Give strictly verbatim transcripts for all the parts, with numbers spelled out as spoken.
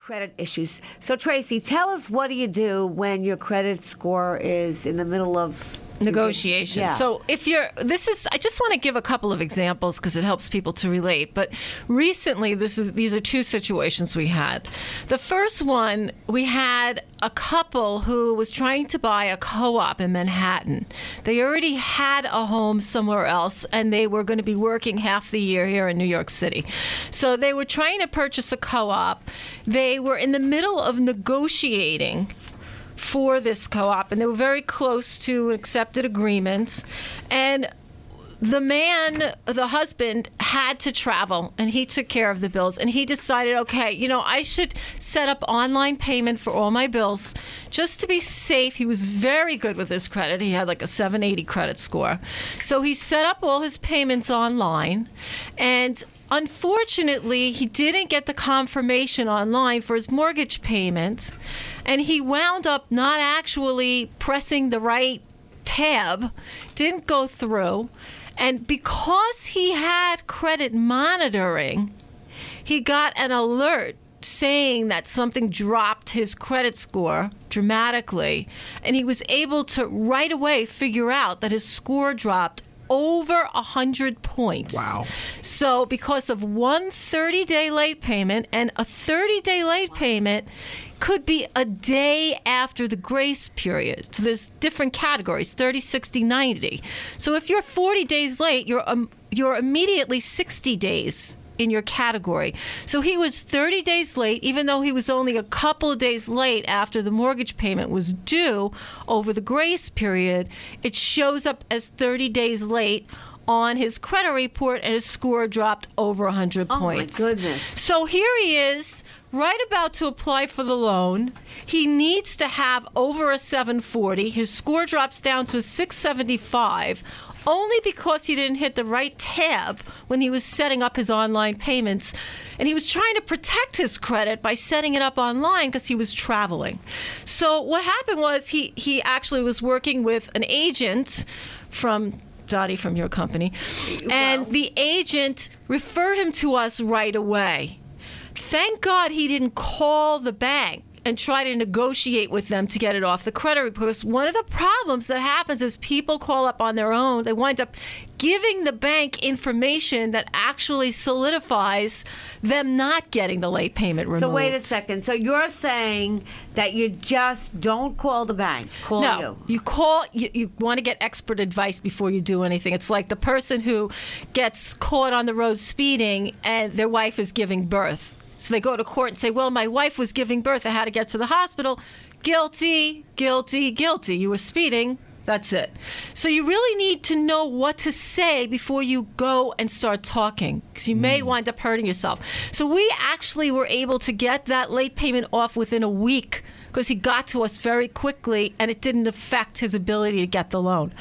Credit issues. So Tracy, tell us, what do you do when your credit score is in the middle of negotiation? Yeah. So if you're, this is, I just want to give a couple of examples because it helps people to relate. But recently, this is these are two situations we had. The first one, we had a couple who was trying to buy a co-op in Manhattan. They already had a home somewhere else, and they were going to be working half the year here in New York City. So they were trying to purchase a co-op. They were in the middle of negotiating for this co-op, and they were very close to accepted agreements. And the man, the husband, had to travel, and he took care of the bills. And he decided, okay, you know, I should set up online payment for all my bills just to be safe. He was very good with his credit. He had like a seven eighty credit score. So he set up all his payments online, and unfortunately, he didn't get the confirmation online for his mortgage payment, and he wound up not actually pressing the right tab, didn't go through. And because he had credit monitoring, he got an alert saying that something dropped his credit score dramatically, and he was able to right away figure out that his score dropped over one hundred points. Wow. So because of one thirty-day late payment, and a thirty-day late payment could be a day after the grace period. So there's different categories, thirty, sixty, ninety. So if you're forty days late, you're um, you're immediately sixty days in your category. So he was thirty days late, even though he was only a couple of days late after the mortgage payment was due over the grace period. It shows up as thirty days late on his credit report, and his score dropped over one hundred points. Oh, my goodness. So here he is, right about to apply for the loan. He needs to have over a seven forty. His score drops down to a six seventy-five, only because he didn't hit the right tab when he was setting up his online payments. And he was trying to protect his credit by setting it up online because he was traveling. So what happened was he, he actually was working with an agent from Dottie, from your company, and Well. the agent referred him to us right away. Thank God he didn't call the bank and try to negotiate with them to get it off the credit report. Because one of the problems that happens is people call up on their own. They wind up giving the bank information that actually solidifies them not getting the late payment removed. So wait a second. So you're saying that you just don't call the bank, call no, you. you call. You, you want to get expert advice before you do anything. It's like the person who gets caught on the road speeding and their wife is giving birth. So they go to court and say, well, my wife was giving birth. I had to get to the hospital. Guilty, guilty, guilty. You were speeding. That's it. So you really need to know what to say before you go and start talking, because you may wind up hurting yourself. So we actually were able to get that late payment off within a week because he got to us very quickly, and it didn't affect his ability to get the loan.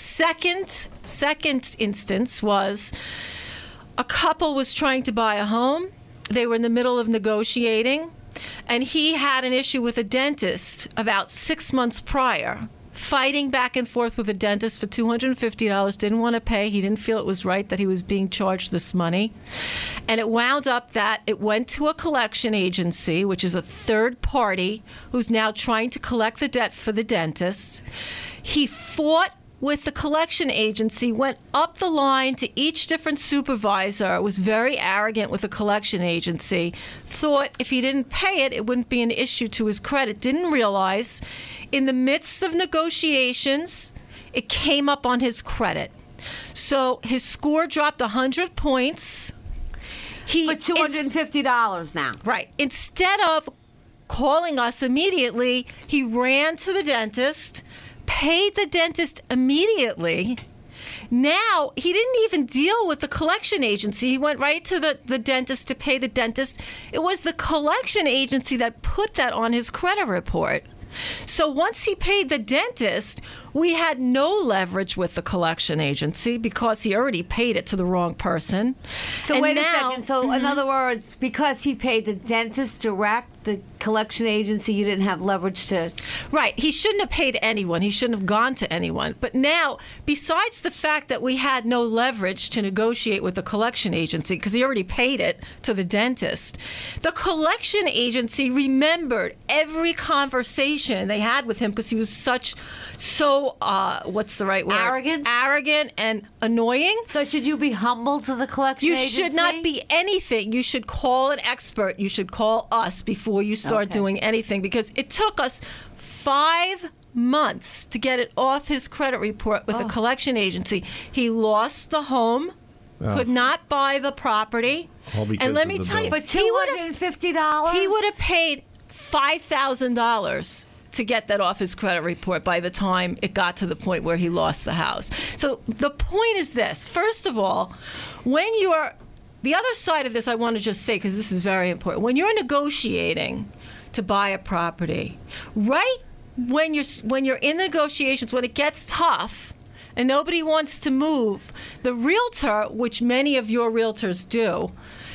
Second, second instance was a couple was trying to buy a home. They were in the middle of negotiating, and he had an issue with a dentist about six months prior, fighting back and forth with a dentist for two hundred fifty dollars, didn't want to pay. He didn't feel it was right that he was being charged this money. And it wound up that it went to a collection agency, which is a third party, who's now trying to collect the debt for the dentist. He fought with the collection agency, went up the line to each different supervisor, was very arrogant with the collection agency, thought if he didn't pay it, it wouldn't be an issue to his credit, didn't realize in the midst of negotiations, it came up on his credit. So his score dropped one hundred points. He, For two hundred fifty dollars now. Right. Instead of calling us immediately, he ran to the dentist, paid the dentist immediately. Now, he didn't even deal with the collection agency. He went right to the, the dentist to pay the dentist. It was the collection agency that put that on his credit report. So once he paid the dentist, we had no leverage with the collection agency because he already paid it to the wrong person. So And wait now- a second. So in other words, because he paid the dentist direct, the collection agency, you didn't have leverage to... Right. He shouldn't have paid anyone. He shouldn't have gone to anyone. But now, besides the fact that we had no leverage to negotiate with the collection agency, because he already paid it to the dentist, the collection agency remembered every conversation they had with him because he was such, so, uh, what's the right word? Arrogant? Arrogant and annoying. So should you be humble to the collection You agency? should not be anything. You should call an expert. You should call us before you start Okay. doing anything, because it took us five months to get it off his credit report with Oh. a collection agency. He lost the home, Oh. could not buy the property. All because and let of me the tell you, bill. For he two would hundred have fifty dollars? he would have paid five thousand dollars to get that off his credit report by the time it got to the point where he lost the house. So the point is this. First of all, when you're, the other side of this I want to just say, because this is very important. When you're negotiating to buy a property, right when you're, when you're in negotiations, when it gets tough, and nobody wants to move, the realtor, which many of your realtors do,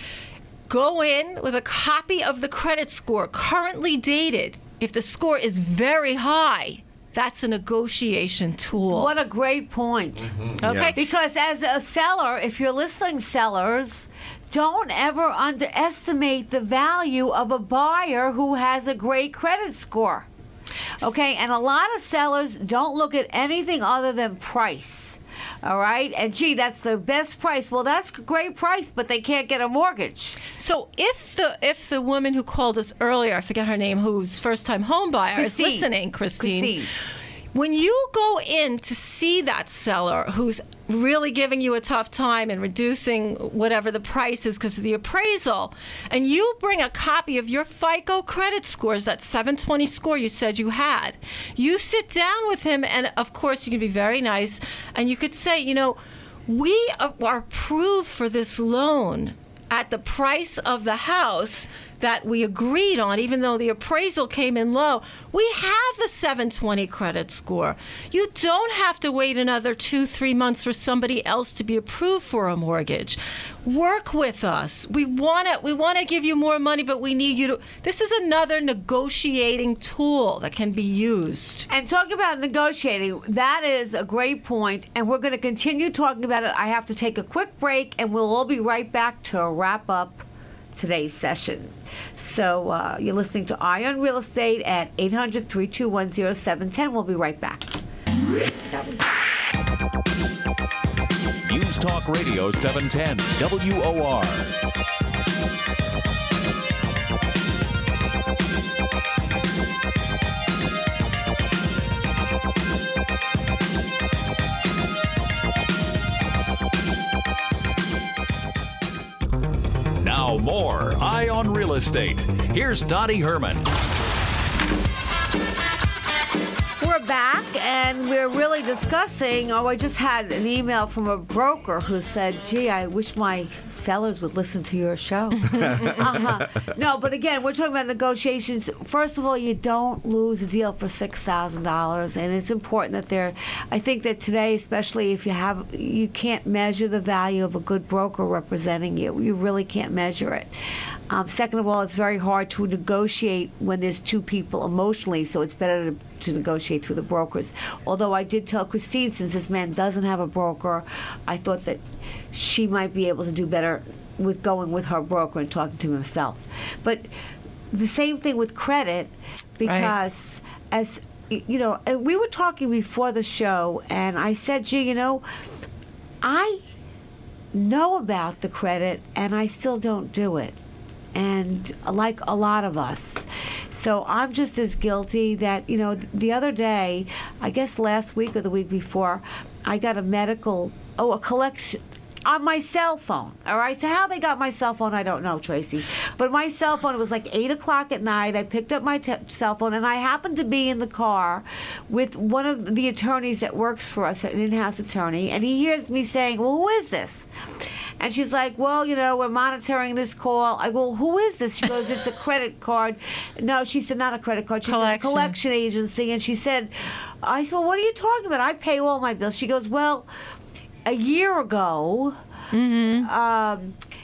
go in with a copy of the credit score currently dated. If the score is very high, that's a negotiation tool. What a great point. Okay? Yeah. Because as a seller, if you're listing sellers, don't ever underestimate the value of a buyer who has a great credit score. Okay, and a lot of sellers don't look at anything other than price. All right, and gee, that's the best price. Well, that's a great price, but they can't get a mortgage. So if the if the woman who called us earlier, I forget her name, who's first time home buyer, Christine. is listening, Christine. Christine. When you go in to see that seller who's really giving you a tough time and reducing whatever the price is because of the appraisal, and you bring a copy of your FICO credit scores, that seven twenty score you said you had, you sit down with him, and of course you can be very nice, and you could say, you know, we are are approved for this loan at the price of the house that we agreed on, even though the appraisal came in low. We have the seven twenty credit score. You don't have to wait another two, three months for somebody else to be approved for a mortgage. Work with us. We want to we want to give you more money, but we need you to. This is another negotiating tool that can be used. And talking about negotiating, that is a great point, and we're going to continue talking about it. I have to take a quick break, and we'll all be right back to wrap up today's session. So uh, you're listening to Eye on Real Estate at eight hundred, three two one, oh seven one oh. We'll be right back. News Talk Radio seven ten W O R. Now more Eye on Real Estate. Here's Dottie Herman. We're back, and we're really discussing. Oh, I just had an email from a broker who said, gee, I wish my sellers would listen to your show. uh-huh. No, but again, we're talking about negotiations. First of all, you don't lose a deal for six thousand dollars, and it's important that they're, I think that today, especially if you have, you can't measure the value of a good broker representing you. You really can't measure it. Um, second of all, it's very hard to negotiate when there's two people emotionally, so it's better to, to negotiate through the brokers. Although I did tell Christine, since this man doesn't have a broker, I thought that she might be able to do better with going with her broker and talking to him himself. But the same thing with credit, because right. as you know, and we were talking before the show, and I said, gee, you know, I know about the credit, and I still don't do it. And like a lot of us. So I'm just as guilty that, you know, the other day, I guess last week or the week before, I got a medical, oh, a collection on my cell phone. All right. So how they got my cell phone, I don't know, Tracy. But my cell phone, it was like eight o'clock at night. I picked up my t- cell phone, and I happened to be in the car with one of the attorneys that works for us, an in-house attorney, and he hears me saying, well, who is this? And she's like, well, you know, we're monitoring this call. I go, who is this? She goes, it's a credit card. No, she said, not a credit card. She said, a collection agency. And she said, I said, well, what are you talking about? I pay all my bills. She goes, well, a year ago, mm-hmm. um,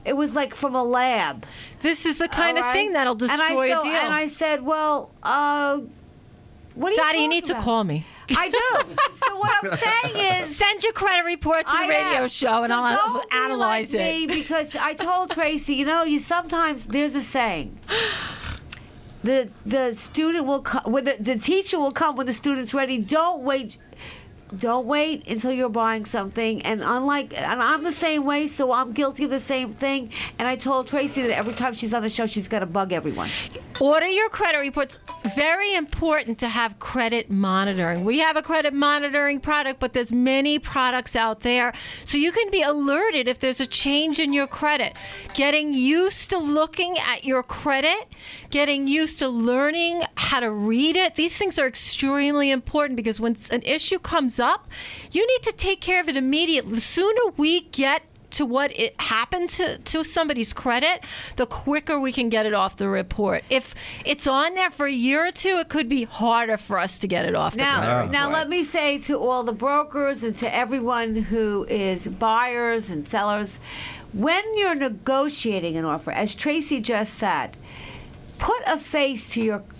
It was like from a lab. This is the kind All of right? thing that'll destroy and I, a so, deal. And I said, well, uh, what are you Daddy, you talking need to about? call me. I do. So what I'm saying is, Send your credit report to the I radio am. show, and So I'll don't be analyze like it. me, because I told Tracy, you know, you sometimes there's a saying. The the student will come when the, the teacher will come when the student's ready. Don't wait. Don't wait until you're buying something. And unlike, and I'm the same way, so I'm guilty of the same thing. And I told Tracy that every time she's on the show, she's got to bug everyone. Order your credit reports. Very important to have credit monitoring. We have a credit monitoring product, but there's many products out there. So you can be alerted if there's a change in your credit. Getting used to looking at your credit, getting used to learning how to read it. These things are extremely important, because when an issue comes up, you need to take care of it immediately. The sooner we get to what it happened to, to somebody's credit, the quicker we can get it off the report. If it's on there for a year or two, it could be harder for us to get it off the Now, credit report. now let me say to all the brokers and to everyone who is buyers and sellers, when you're negotiating an offer, as Tracy just said, put a face to your